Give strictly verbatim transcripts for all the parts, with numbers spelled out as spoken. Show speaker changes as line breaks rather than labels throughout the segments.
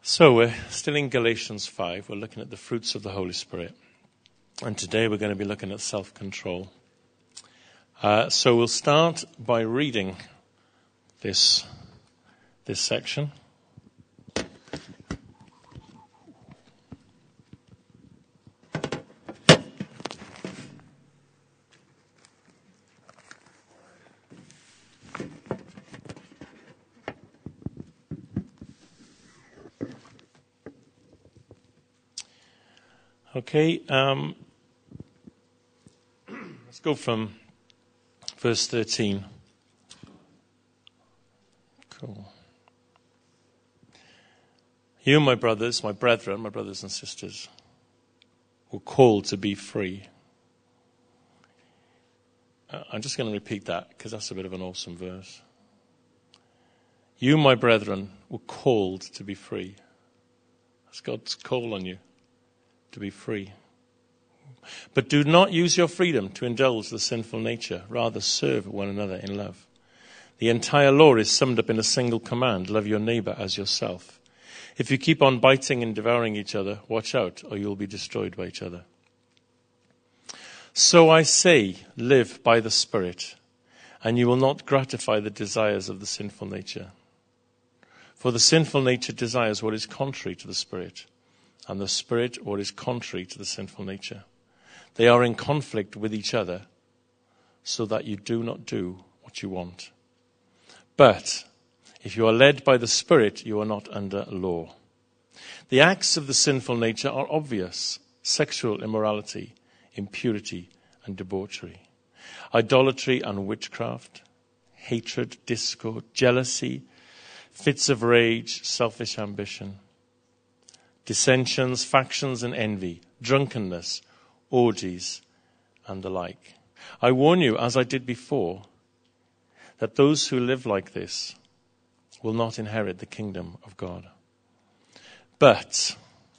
So we're still in Galatians five. We're looking at the fruits of the Holy Spirit. And today we're going to be looking at self-control. Uh, so we'll start by reading this, this section. Okay, um, let's go from verse thirteen. Cool. You, my brothers, my brethren, my brothers and sisters, were called to be free. Uh, I'm just going to repeat that because that's a bit of an awesome verse. You, my brethren, were called to be free. That's God's call on you. To be free. But do not use your freedom to indulge the sinful nature. Rather, serve one another in love. The entire law is summed up in a single command: love your neighbor as yourself. If you keep on biting and devouring each other, watch out, or you'll be destroyed by each other. So I say, live by the Spirit, and you will not gratify the desires of the sinful nature. For the sinful nature desires what is contrary to the Spirit, and the Spirit what is contrary to the sinful nature. They are in conflict with each other, so that you do not do what you want. But if you are led by the Spirit, you are not under law. The acts of the sinful nature are obvious: sexual immorality, impurity and debauchery, idolatry and witchcraft, hatred, discord, jealousy, fits of rage, selfish ambition, dissensions, factions and envy, drunkenness, orgies, and the like. I warn you, as I did before, that those who live like this will not inherit the kingdom of God. But,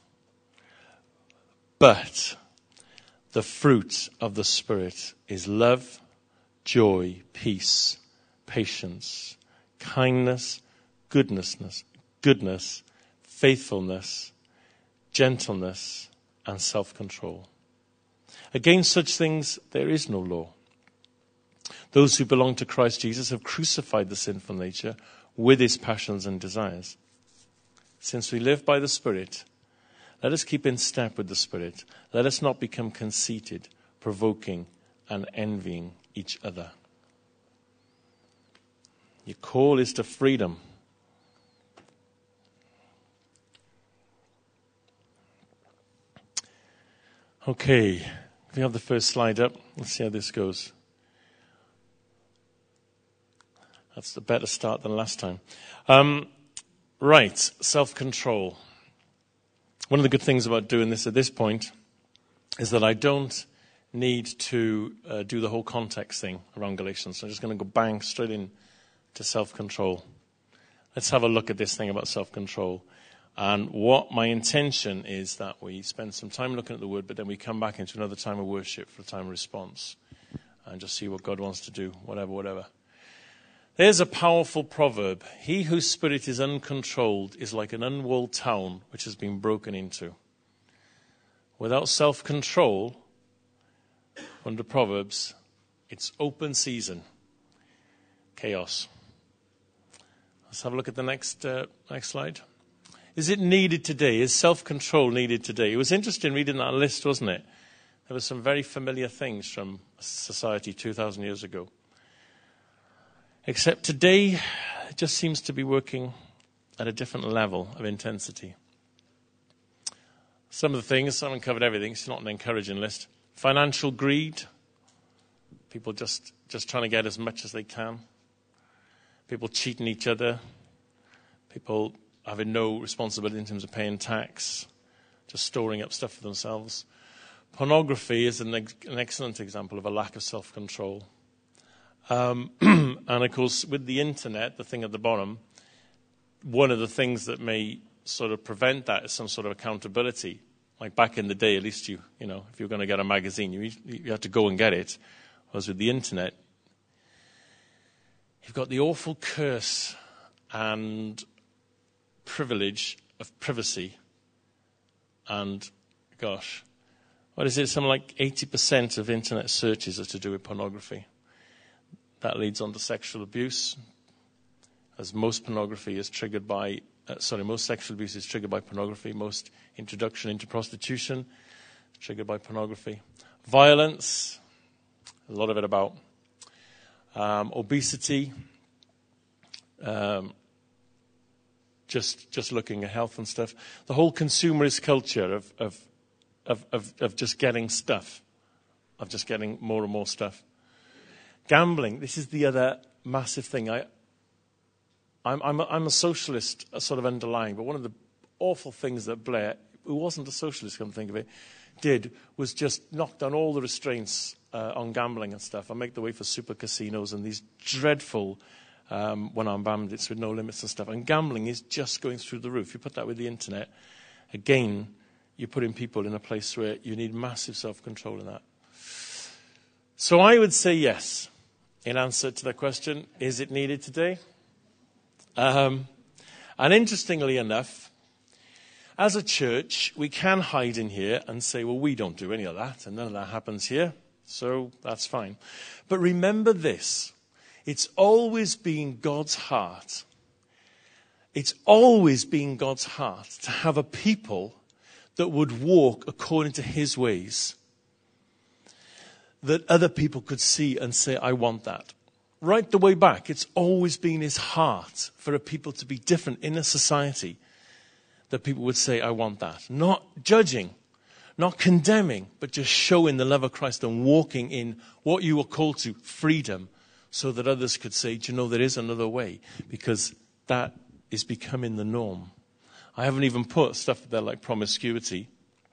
but, the fruit of the Spirit is love, joy, peace, patience, kindness, goodness, goodness, faithfulness, gentleness, and self-control. Against such things there is no law. Those who belong to Christ Jesus have crucified the sinful nature with its passions and desires. Since we live by the Spirit, let us keep in step with the Spirit. Let us not become conceited, provoking, and envying each other. Your call is to freedom. Okay, if we have the first slide up, let's see how this goes. That's a better start than last time. Um, right, self-control. One of the good things about doing this at this point is that I don't need to uh, do the whole context thing around Galatians. So I'm just going to go bang straight in to self-control. Let's have a look at this thing about self-control. And what my intention is that we spend some time looking at the word, but then we come back into another time of worship for a time of response and just see what God wants to do, whatever, whatever. There's a powerful proverb. He whose spirit is uncontrolled is like an unwalled town which has been broken into. Without self-control, under Proverbs, it's open season. Chaos. Let's have a look at the next, uh, next slide. Is it needed today? Is self-control needed today? It was interesting reading that list, wasn't it? There were some very familiar things from society two thousand years ago. Except today, it just seems to be working at a different level of intensity. Some of the things, I haven't covered everything, it's not an encouraging list. Financial greed. People just, just trying to get as much as they can. People cheating each other. People having no responsibility in terms of paying tax, just storing up stuff for themselves. Pornography is an, ex- an excellent example of a lack of self-control. Um, and of course, with the internet, the thing at the bottom, one of the things that may sort of prevent that is some sort of accountability. Like back in the day, at least you, you know, if you were going to get a magazine, you, you had to go and get it. Whereas with the internet, you've got the awful curse and privilege of privacy. And, gosh, what is it? Something like eighty percent of internet searches are to do with pornography. That leads on to sexual abuse, as most pornography is triggered by, uh, sorry, most sexual abuse is triggered by pornography. Most introduction into prostitution is triggered by pornography. Violence, a lot of it about um, obesity, um, just just looking at health and stuff. The whole consumerist culture of of, of of of just getting stuff, of just getting more and more stuff. Gambling, this is the other massive thing. I, I'm, I'm, a, I'm a socialist, a sort of underlying, but one of the awful things that Blair, who wasn't a socialist, come to think of it, did was just knock down all the restraints uh, on gambling and stuff and make the way for super casinos and these dreadful um, one-armed bandits with no limits and stuff. And gambling is just going through the roof. You put that with the internet, again, you're putting people in a place where you need massive self-control in that. So I would say yes. In answer to the question, is it needed today? Um, and interestingly enough, as a church, we can hide in here and say, well, we don't do any of that, and none of that happens here, so that's fine. But remember this, it's always been God's heart. It's always been God's heart to have a people that would walk according to his ways, that other people could see and say, I want that. Right the way back, it's always been his heart for a people to be different in a society, that people would say, I want that. Not judging, not condemning, but just showing the love of Christ and walking in what you were called to, freedom, so that others could say, do you know, there is another way, because that is becoming the norm. I haven't even put stuff there like promiscuity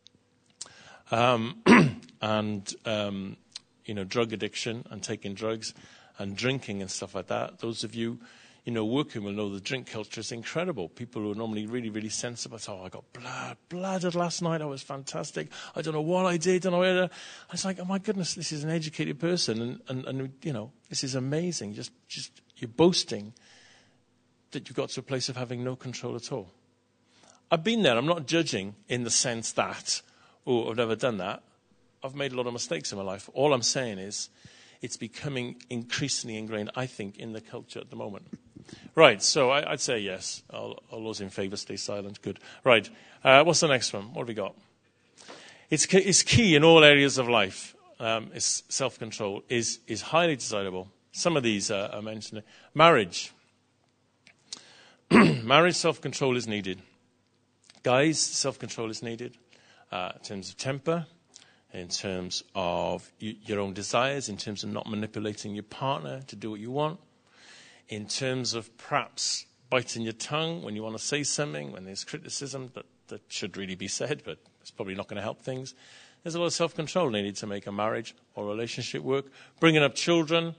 um, and... Um, you know, drug addiction and taking drugs and drinking and stuff like that. Those of you, you know, working will know the drink culture is incredible. People who are normally really, really sensible. Oh, I got blood, blooded last night. I was fantastic. I don't know what I did. I don't know where. I was like, oh my goodness, this is an educated person, and, and, and you know, this is amazing. Just, just you're boasting that you've got to a place of having no control at all. I've been there. I'm not judging in the sense that, oh, I've never done that. I've made a lot of mistakes in my life. All I'm saying is it's becoming increasingly ingrained, I think, in the culture at the moment. Right, so I, I'd say yes. All, all those in favour, stay silent. Good. Right, uh, what's the next one? What have we got? It's, it's key in all areas of life. Um, it's self-control is, is highly desirable. Some of these uh, are mentioned. Marriage. Marriage self-control is needed. Guys, self-control is needed uh, in terms of temper, in terms of your own desires, in terms of not manipulating your partner to do what you want, in terms of perhaps biting your tongue when you want to say something, when there's criticism that, that should really be said, but it's probably not going to help things. There's a lot of self-control needed to make a marriage or relationship work. Bringing up children.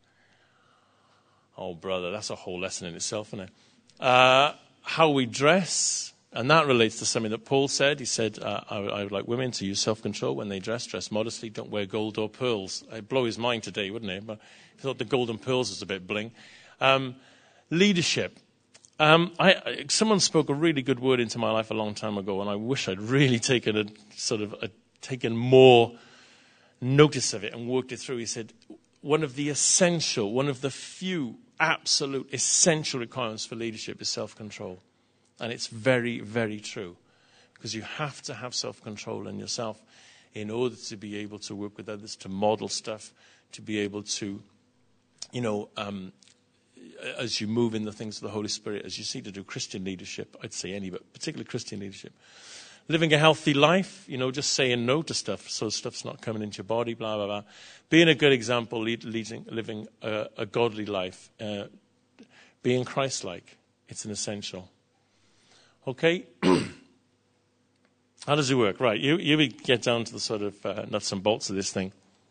Oh, brother, that's a whole lesson in itself, isn't it? Uh, how we dress. And that relates to something that Paul said. He said, uh, I, I would like women to use self-control when they dress, dress modestly, don't wear gold or pearls. It'd blow his mind today, wouldn't it? But he thought the gold and pearls was a bit bling. Um, leadership. Um, I, someone spoke a really good word into my life a long time ago, and I wish I'd really taken a sort of a, taken more notice of it and worked it through. He said, one of the essential, one of the few absolute essential requirements for leadership is self-control. And it's very, very true, because you have to have self-control in yourself in order to be able to work with others, to model stuff, to be able to, you know, um, as you move in the things of the Holy Spirit, as you see to do Christian leadership, I'd say any, but particularly Christian leadership. Living a healthy life, you know, just saying no to stuff so stuff's not coming into your body, blah, blah, blah. Being a good example, lead, leading, living a, a godly life, uh, being Christ-like, it's an essential. Okay, how does it work? Right, you, you get down to the sort of uh, nuts and bolts of this thing.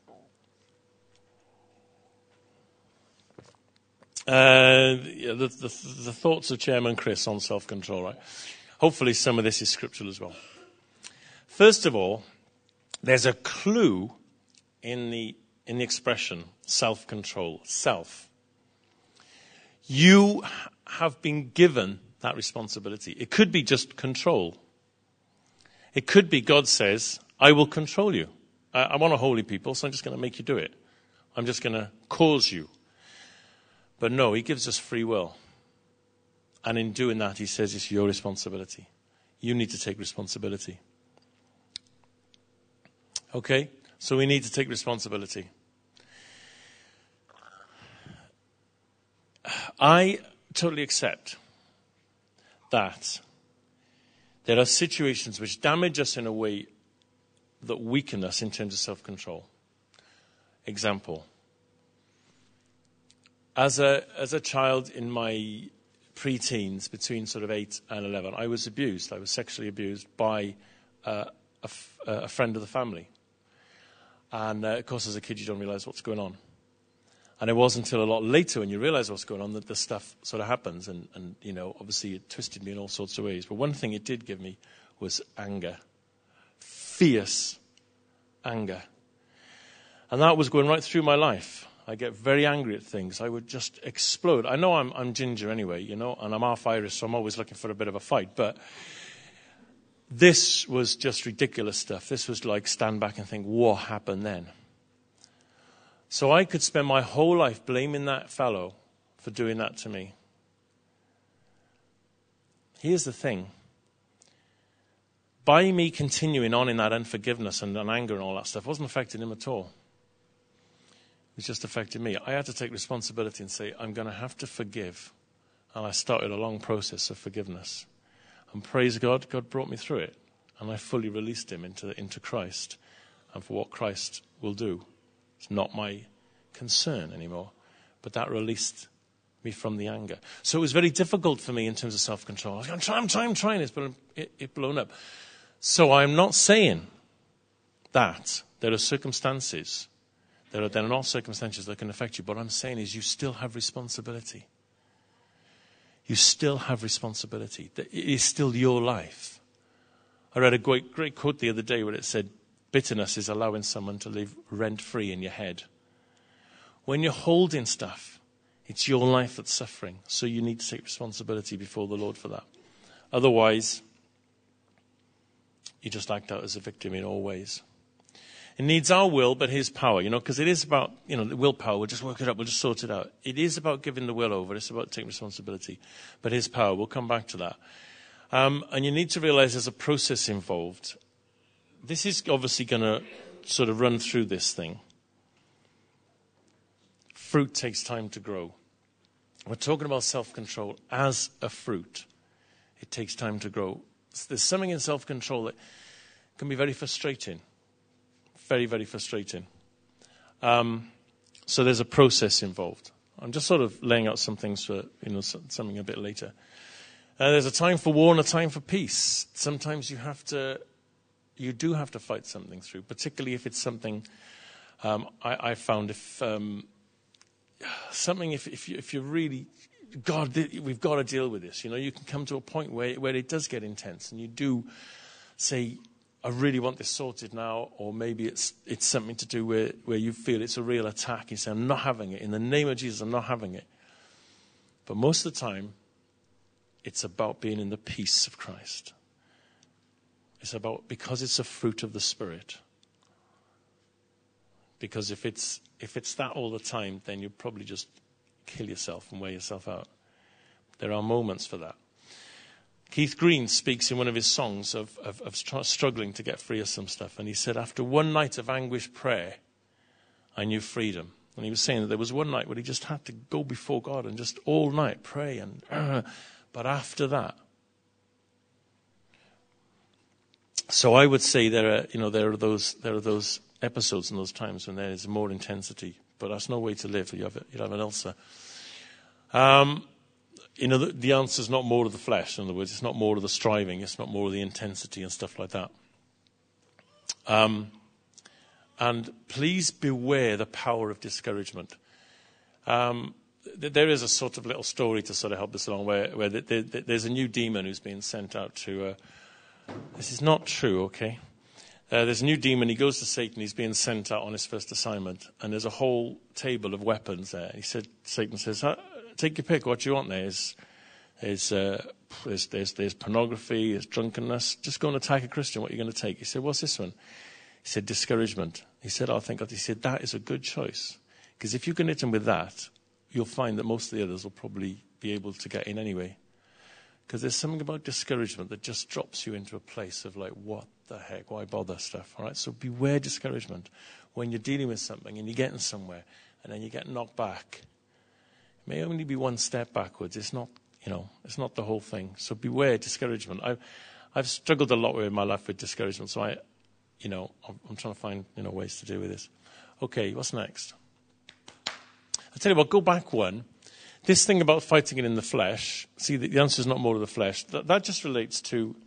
Uh, the, the, the thoughts of Chairman Chris on self-control, right? Hopefully some of this is scriptural as well. First of all, there's a clue in the in the expression self-control, self. You have been given that responsibility. It could be just control. It could be God says, I will control you. I, I want a holy people, so I'm just going to make you do it. I'm just going to cause you. But no, he gives us free will. And in doing that, he says it's your responsibility. You need to take responsibility. Okay? So we need to take responsibility. I totally accept that there are situations which damage us in a way that weaken us in terms of self-control. Example. As a as a child in my pre-teens, between sort of eight and eleven, I was abused. I was sexually abused by uh, a, f- a friend of the family. And, uh, of course, as a kid, you don't realize what's going on. And it wasn't until a lot later when you realize what's going on that the stuff sort of happens. And, and, you know, obviously it twisted me in all sorts of ways. But one thing it did give me was anger. Fierce anger. And that was going right through my life. I get very angry at things. I would just explode. I know I'm, I'm ginger anyway, you know, and I'm half Irish, so I'm always looking for a bit of a fight. But this was just ridiculous stuff. This was like stand back and think, what happened then? So I could spend my whole life blaming that fellow for doing that to me. Here's the thing. By me continuing on in that unforgiveness and, and anger and all that stuff, wasn't affecting him at all. It just affected me. I had to take responsibility and say, I'm going to have to forgive. And I started a long process of forgiveness. And praise God, God brought me through it. And I fully released him into, into Christ and for what Christ will do. It's not my concern anymore. But that released me from the anger. So it was very difficult for me in terms of self-control. I was going, I'm trying, I'm trying, I'm trying this, but it, it blown up. So I'm not saying that there are circumstances There are, there are not circumstances that can affect you. But what I'm saying is you still have responsibility. You still have responsibility. It is still your life. I read a great, great quote the other day where it said, bitterness is allowing someone to live rent-free in your head. When you're holding stuff, it's your life that's suffering. So you need to take responsibility before the Lord for that. Otherwise, you just act out as a victim in all ways. It needs our will, but his power, you know, because it is about, you know, the willpower. We'll just work it up. We'll just sort it out. It is about giving the will over. It's about taking responsibility. But his power, we'll come back to that. Um, and you need to realize there's a process involved. This is obviously going to sort of run through this thing. Fruit takes time to grow. We're talking about self-control as a fruit. It takes time to grow. There's something in self-control that can be very frustrating. Very, very frustrating. Um, so there's a process involved. I'm just sort of laying out some things for, you know, something a bit later. Uh, there's a time for war and a time for peace. Sometimes you have to, you do have to fight something through, particularly if it's something, um, I, I found if, um, something if, if, you, if you're really, God, we've got to deal with this. You know, you can come to a point where, where it does get intense and you do say, I really want this sorted now, or maybe it's it's something to do where, where you feel it's a real attack. You say, I'm not having it. In the name of Jesus, I'm not having it. But most of the time, it's about being in the peace of Christ. It's about, because it's a fruit of the Spirit. Because if it's if it's that all the time, then you probably just kill yourself and wear yourself out. There are moments for that. Keith Green speaks in one of his songs of, of, of struggling to get free of some stuff. And he said, after one night of anguished prayer, I knew freedom. And he was saying that there was one night where he just had to go before God and just all night pray. And uh, but after that, so I would say there are, you know, there are those there are those episodes and those times when there is more intensity. But that's no way to live. You have you have an ulcer. Um. You know, the, the answer is not more of the flesh. In other words, it's not more of the striving. It's not more of the intensity and stuff like that. Um, and please beware the power of discouragement. Um, th- there is a sort of little story to sort of help us along where, where th- th- th- there's a new demon who's being sent out to... Uh, this is not true, okay? Uh, there's a new demon. He goes to Satan. He's being sent out on his first assignment. And there's a whole table of weapons there. He said, Satan says... take your pick. What you want there is, is uh, there's, there's, there's pornography, there's drunkenness. Just go and attack a Christian. What are you going to take? He said, what's this one? He said, discouragement. He said, oh, thank God. He said, that is a good choice. Because if you can hit him with that, you'll find that most of the others will probably be able to get in anyway. Because there's something about discouragement that just drops you into a place of like, what the heck, why bother stuff? All right, so beware discouragement. When you're dealing with something and you're getting somewhere and then you get knocked back, it may only be one step backwards. It's not, you know, it's not the whole thing. So beware discouragement. I've, I've struggled a lot in my life with discouragement, so I, you know, I'm, I'm trying to find, you know, ways to deal with this. Okay, what's next? I'll tell you what, go back one. This thing about fighting it in the flesh, see, the, the answer is not more of the flesh. That, that just relates to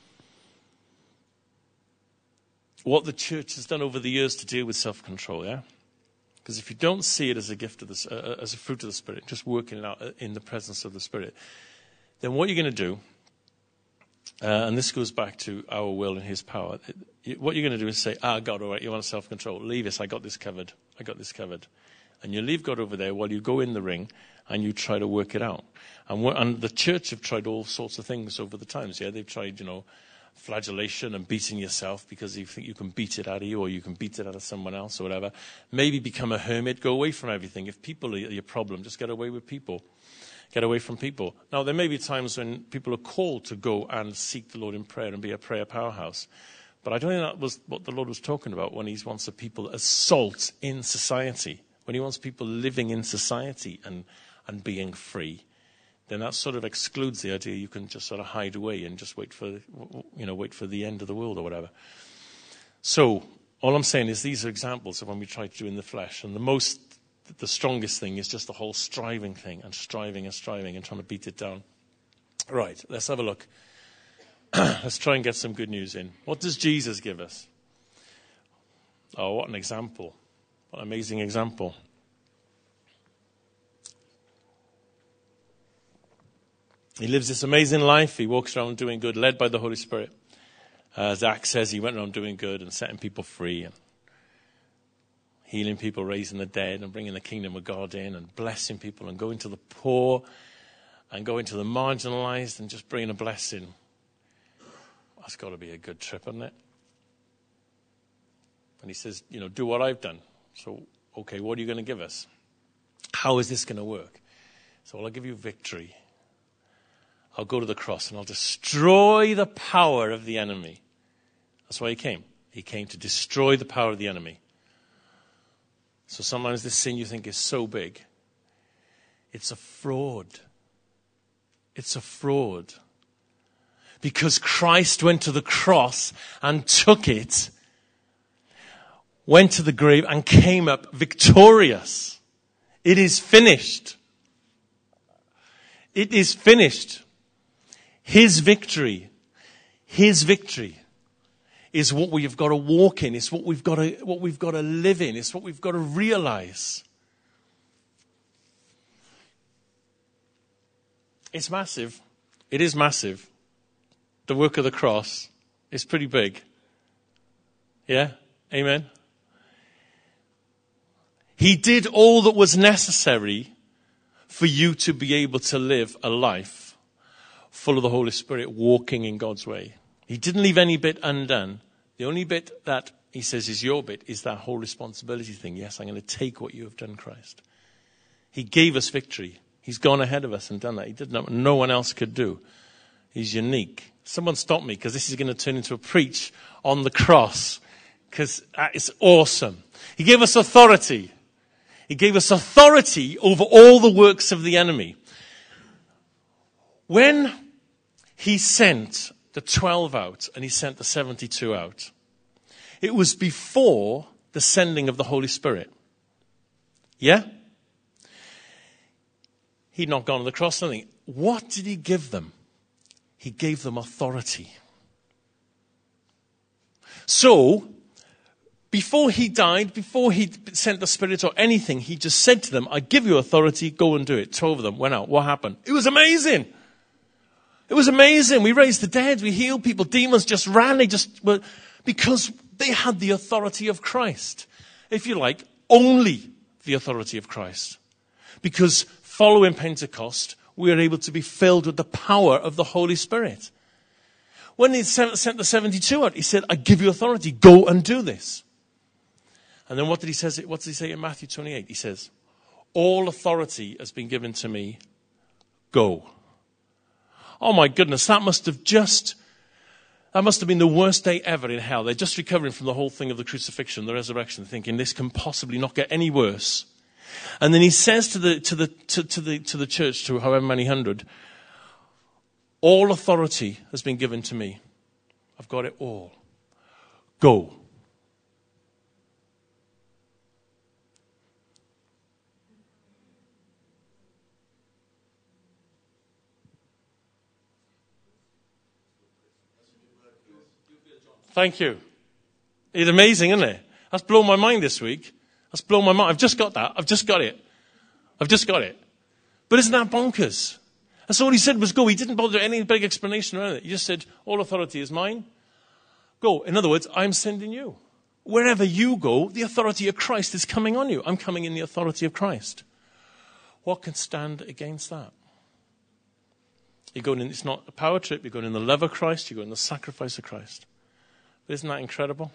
what the church has done over the years to deal with self-control, yeah? Because if you don't see it as a gift of the, uh, as a fruit of the Spirit, just working it out in the presence of the Spirit, then what you're going to do, uh, and this goes back to our will and his power, it, what you're going to do is say, ah, God, all right, you want self-control. Leave us, I got this covered. I got this covered. And you leave God over there while you go in the ring and you try to work it out. And, and the church have tried all sorts of things over the times, yeah? They've tried, you know, flagellation and beating yourself because you think you can beat it out of you or you can beat it out of someone else or whatever. Maybe become a hermit, go away from everything. If people are your problem, just get away with people. Get away from people. Now, there may be times when people are called to go and seek the Lord in prayer and be a prayer powerhouse. But I don't think that was what the Lord was talking about when he wants the people as salt in society. When he wants people living in society and, and being free, then that sort of excludes the idea you can just sort of hide away and just wait for, you know, wait for the end of the world or whatever. So all I'm saying is these are examples of when we try to do in the flesh. And the most, the strongest thing is just the whole striving thing and striving and striving and trying to beat it down. Right, let's have a look. Let's try and get some good news in. What does Jesus give us? Oh, what an example. What an amazing example. He lives this amazing life. He walks around doing good, led by the Holy Spirit. Uh, Zach says he went around doing good and setting people free and healing people, raising the dead and bringing the kingdom of God in and blessing people and going to the poor and going to the marginalized and just bringing a blessing. That's got to be a good trip, hasn't it? And he says, you know, do what I've done. So, okay, what are you going to give us? How is this going to work? So well, I'll give you victory. I'll go to the cross and I'll destroy the power of the enemy. That's why he came. He came to destroy the power of the enemy. So sometimes this sin you think is so big, it's a fraud. It's a fraud. Because Christ went to the cross and took it, went to the grave and came up victorious. It is finished. It is finished. His victory, his victory is what we've got to walk in. It's what we've got to, what we've got to live in. It's what we've got to realize. It's massive. It is massive. The work of the cross is pretty big. Yeah? Amen? He did all that was necessary for you to be able to live a life full of the Holy Spirit, walking in God's way. He didn't leave any bit undone. The only bit that he says is your bit is that whole responsibility thing. Yes, I'm going to take what you have done, Christ. He gave us victory. He's gone ahead of us and done that. He did what no one else could do. He's unique. Someone stop me, because this is going to turn into a preach on the cross, because it's awesome. He gave us authority. He gave us authority over all the works of the enemy. When he sent the twelve out and he sent the seventy-two out, it was before the sending of the Holy Spirit. Yeah? He'd not gone to the cross, nothing. What did he give them? He gave them authority. So, before he died, before he sent the Spirit or anything, he just said to them, I give you authority, go and do it. Twelve of them went out. What happened? It was amazing. It was amazing. We raised the dead. We healed people. Demons just ran. They just were, because they had the authority of Christ. If you like, only the authority of Christ. Because following Pentecost, we are able to be filled with the power of the Holy Spirit. When he sent the seventy-two out, he said, I give you authority. Go and do this. And then what did he say? What does he say in Matthew twenty-eight? He says, all authority has been given to me. Go. Oh my goodness, that must have just, that must have been the worst day ever in hell. They're just recovering from the whole thing of the crucifixion, the resurrection, thinking this can possibly not get any worse. And then he says to the to the to, to the to the church, to however many hundred, all authority has been given to me. I've got it all. Go. Thank you. It's amazing, isn't it? That's blown my mind this week. That's blown my mind. I've just got that. I've just got it. I've just got it. But isn't that bonkers? That's all he said was go. He didn't bother any big explanation around it. He just said, all authority is mine. Go. In other words, I'm sending you. Wherever you go, the authority of Christ is coming on you. I'm coming in the authority of Christ. What can stand against that? You're going in, it's not a power trip. You're going in the love of Christ. You're going in the sacrifice of Christ. Isn't that incredible?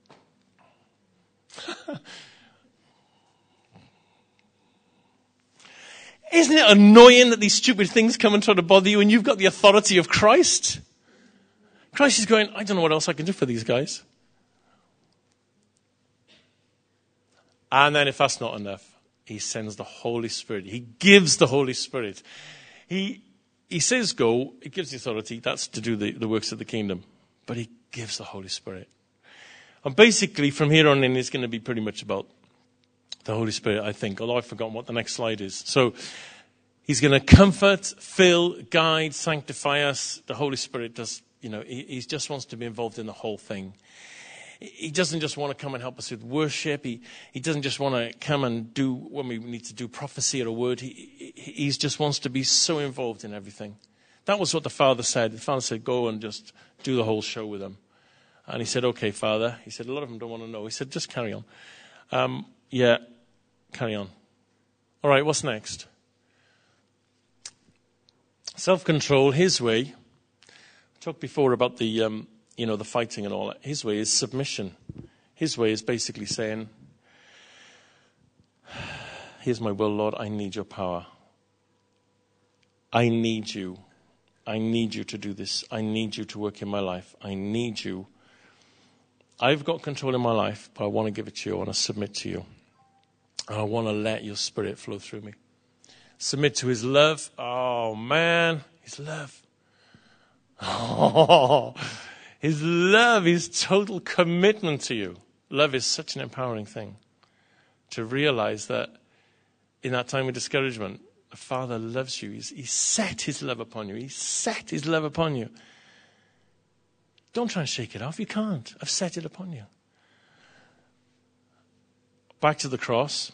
Isn't it annoying that these stupid things come and try to bother you and you've got the authority of Christ? Christ is going, I don't know what else I can do for these guys. And then if that's not enough, he sends the Holy Spirit. He gives the Holy Spirit. He he says go, he gives the authority. That's to do the, the works of the kingdom. But he gives the Holy Spirit. And basically, from here on in, it's going to be pretty much about the Holy Spirit, I think, although I've forgotten what the next slide is. So he's going to comfort, fill, guide, sanctify us. The Holy Spirit does, you know, he, he just wants to be involved in the whole thing. He doesn't just want to come and help us with worship. He, he doesn't just want to come and do when we need to do prophecy or a word. He, he, he just wants to be so involved in everything. That was what the Father said. The Father said, go and just do the whole show with them. And he said, okay, Father. He said, a lot of them don't want to know. He said, just carry on. Um, yeah, carry on. All right, what's next? Self-control, his way. We talked before about the, um, you know, the fighting and all that. His way is submission. His way is basically saying, here's my will, Lord. I need your power. I need you. I need you to do this. I need you to work in my life. I need you. I've got control in my life, but I want to give it to you. I want to submit to you. And I want to let your Spirit flow through me. Submit to his love. Oh, man. His love. Oh, his love, his total commitment to you. Love is such an empowering thing. To realize that in that time of discouragement, the Father loves you. He's, he set his love upon you. He set his love upon you. Don't try and shake it off. You can't. I've set it upon you. Back to the cross.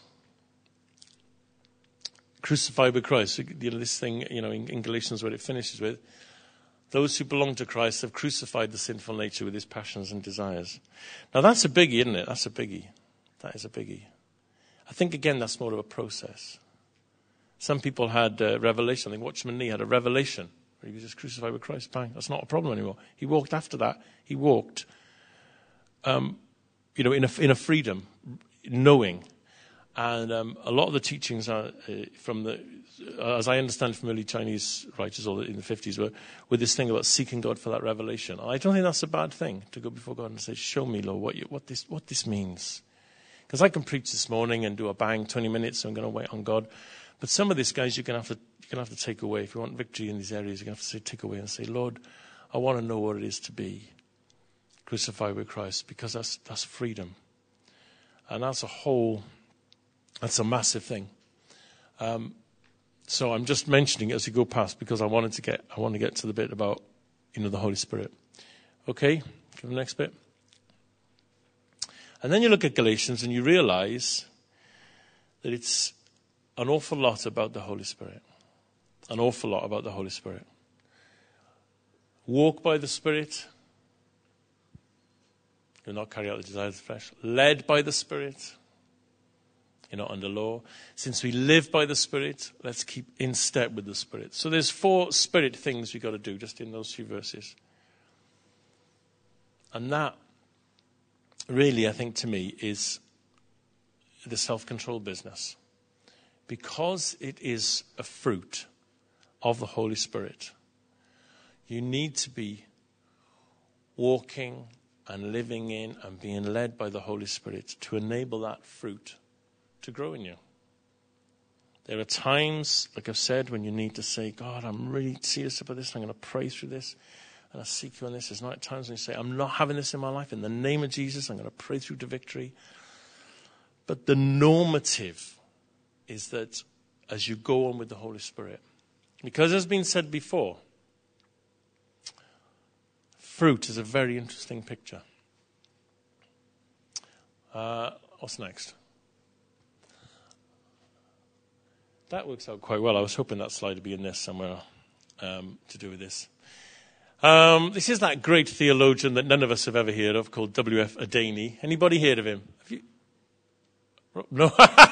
Crucified with Christ. You know, this thing, you know, in, in Galatians where it finishes with, those who belong to Christ have crucified the sinful nature with his passions and desires. Now that's a biggie, isn't it? That's a biggie. That is a biggie. I think, again, that's more of a process. Some people had uh, revelation. I think Watchman Nee had a revelation where he was just crucified with Christ. Bang. That's not a problem anymore. He walked after that. He walked, um, you know, in a, in a freedom, knowing. And um, a lot of the teachings are uh, from the, uh, as I understand from early Chinese writers or in the fifties, were with this thing about seeking God for that revelation. And I don't think that's a bad thing, to go before God and say, show me, Lord, what, you, what, this, what this means. Because I can preach this morning and do a bang, twenty minutes, so I'm going to wait on God. But some of this, guys, you're going to have to you're going to have to take away. If you want victory in these areas, you're going to have to say, take away and say, Lord, I want to know what it is to be crucified with Christ, because that's that's freedom, and that's a whole, that's a massive thing. Um, so I'm just mentioning it as you go past, because I wanted to get I want to get to the bit about, you know, the Holy Spirit. Okay, give the next bit. And then you look at Galatians and you realize that it's an awful lot about the Holy Spirit. An awful lot about the Holy Spirit. Walk by the Spirit. Do not carry out the desires of the flesh. Led by the Spirit. You're not under law. Since we live by the Spirit, let's keep in step with the Spirit. So there's four Spirit things we've got to do just in those few verses. And that really, I think, to me, is the self-control business. Because it is a fruit of the Holy Spirit, you need to be walking and living in and being led by the Holy Spirit to enable that fruit to grow in you. There are times, like I've said, when you need to say, God, I'm really serious about this. I'm going to pray through this. And I seek you on this. There's not times when you say, I'm not having this in my life. In the name of Jesus, I'm going to pray through to victory. But the normative is that as you go on with the Holy Spirit, because as has been said before, fruit is a very interesting picture. Uh, what's next? That works out quite well. I was hoping that slide would be in there somewhere um, to do with this. Um, this is that great theologian that none of us have ever heard of called W F Adani. Anybody heard of him? Have you? No.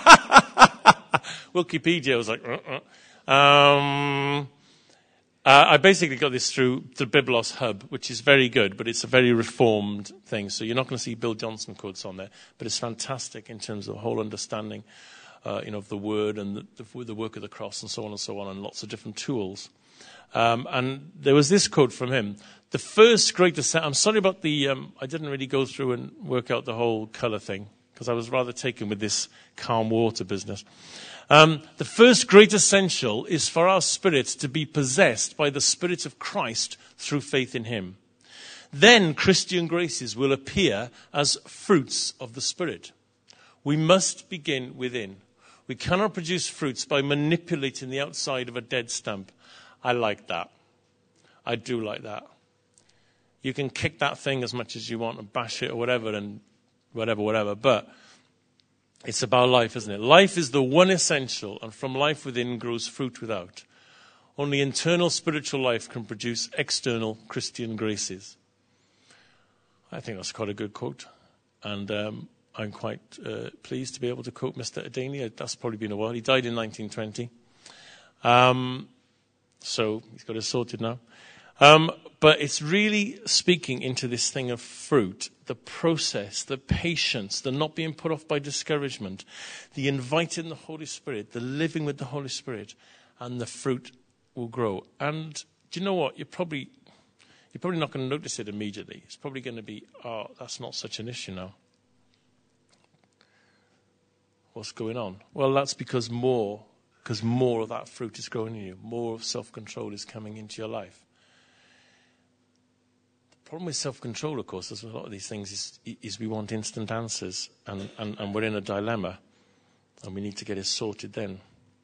Wikipedia was like, uh-uh. um, uh, I basically got this through the Biblos Hub, which is very good, but it's a very reformed thing. So you're not going to see Bill Johnson quotes on there, but it's fantastic in terms of the whole understanding Uh, you know, of the word and the, the, the work of the cross and so on and so on, and lots of different tools. Um, and there was this quote from him. The first great ascension, I'm sorry about the, um, I didn't really go through and work out the whole colour thing, because I was rather taken with this calm water business. Um, the first great essential is for our spirits to be possessed by the Spirit of Christ through faith in him. Then Christian graces will appear as fruits of the Spirit. We must begin within. We cannot produce fruits by manipulating the outside of a dead stump. I like that. I do like that. You can kick that thing as much as you want and bash it or whatever and whatever, whatever. But it's about life, isn't it? Life is the one essential, and from life within grows fruit without. Only internal spiritual life can produce external Christian graces. I think that's quite a good quote. And um, I'm quite uh, pleased to be able to quote Mister Adani. That's probably been a while. He died in nineteen twenty. Um, so he's got it sorted now. Um, but it's really speaking into this thing of fruit, the process, the patience, the not being put off by discouragement, the inviting the Holy Spirit, the living with the Holy Spirit, and the fruit will grow. And do you know what? You're probably, you're probably not going to notice it immediately. It's probably going to be, oh, that's not such an issue now. What's going on? Well, that's because more, because more of that fruit is growing in you. More of self-control is coming into your life. The problem with self-control, of course, as a lot of these things, is, is we want instant answers, and, and, and we're in a dilemma, and we need to get it sorted then.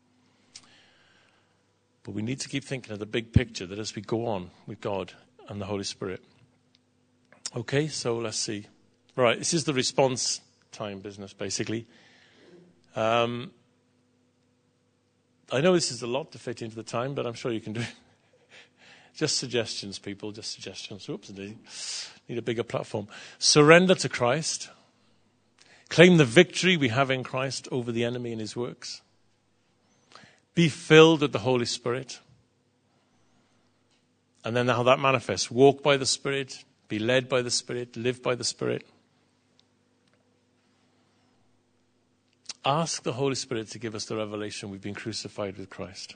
But we need to keep thinking of the big picture, that as we go on with God and the Holy Spirit. Okay, so let's see. Right, this is the response time business, basically. Um, I know this is a lot to fit into the time, but I'm sure you can do it. Just suggestions, people, just suggestions. Oops, indeed. Need a bigger platform. Surrender to Christ. Claim the victory we have in Christ over the enemy and his works. Be filled with the Holy Spirit. And then how that manifests. Walk by the Spirit. Be led by the Spirit. Live by the Spirit. Ask the Holy Spirit to give us the revelation we've been crucified with Christ.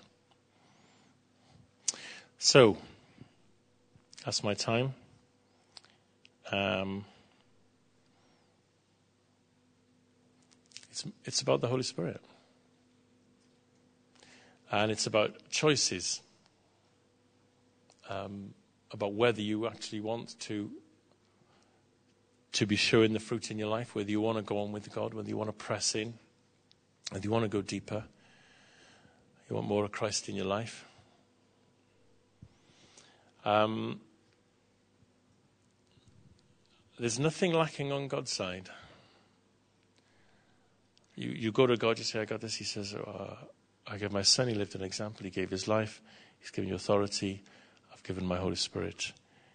So, that's my time. Um, it's, it's about the Holy Spirit. And it's about choices. Um, about whether you actually want to to be showing the fruit in your life, whether you want to go on with God, whether you want to press in, whether you want to go deeper, you want more of Christ in your life. Um, there's nothing lacking on God's side. You you go to God, you say, I got this. He says, oh, I gave my son, he lived an example, he gave his life, he's given you authority, I've given my Holy Spirit.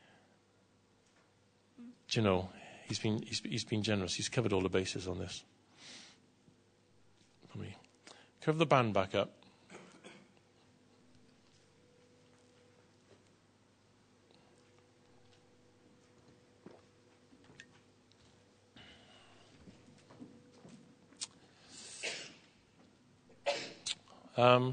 Do you know, he's been, he's, he's been generous, he's covered all the bases on this. Can we have the band back up? Um,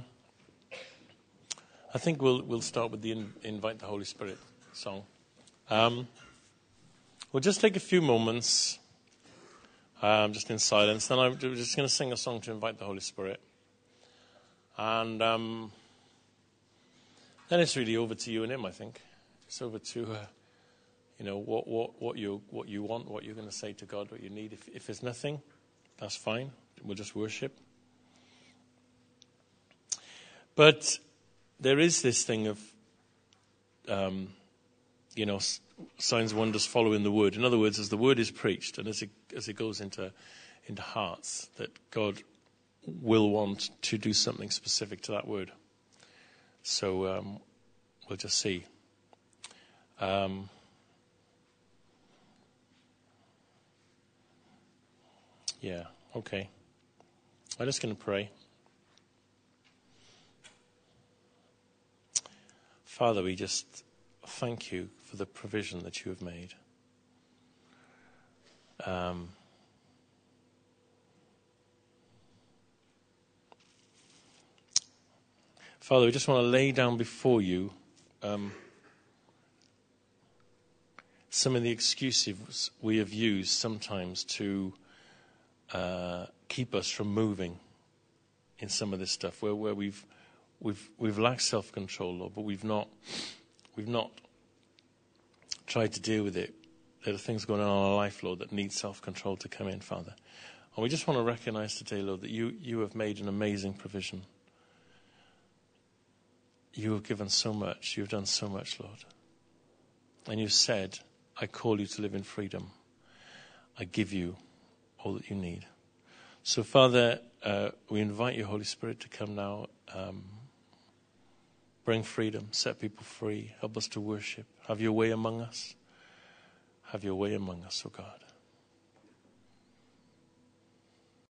I think we'll we'll start with the in, Invite the Holy Spirit song. Um, we'll just take a few moments, um, just in silence. Then I'm just going to sing a song to invite the Holy Spirit, and um, then it's really over to you and him. I think it's over to uh, you know what what what you what you want, what you're going to say to God, what you need. If if there's nothing, that's fine. We'll just worship. But there is this thing of, um, you know, signs, wonders follow in the word. In other words, as the word is preached and as it as it goes into into hearts, that God will want to do something specific to that word. So um, we'll just see. Um, yeah. Okay. I'm just going to pray. Father, we just thank you for the provision that you have made. Um, Father, we just want to lay down before you um, some of the excuses we have used sometimes to uh, keep us from moving in some of this stuff, where, where we've We've we've lacked self-control, Lord, but we've not we've not tried to deal with it. There are things going on in our life, Lord, that need self-control to come in, Father. And we just want to recognize today, Lord, that you, you have made an amazing provision. You have given so much. You've done so much, Lord. And you said, I call you to live in freedom. I give you all that you need. So, Father, uh, we invite you, Holy Spirit, to come now. Um, Bring freedom, set people free, help us to worship. Have your way among us. Have your way among us, oh God.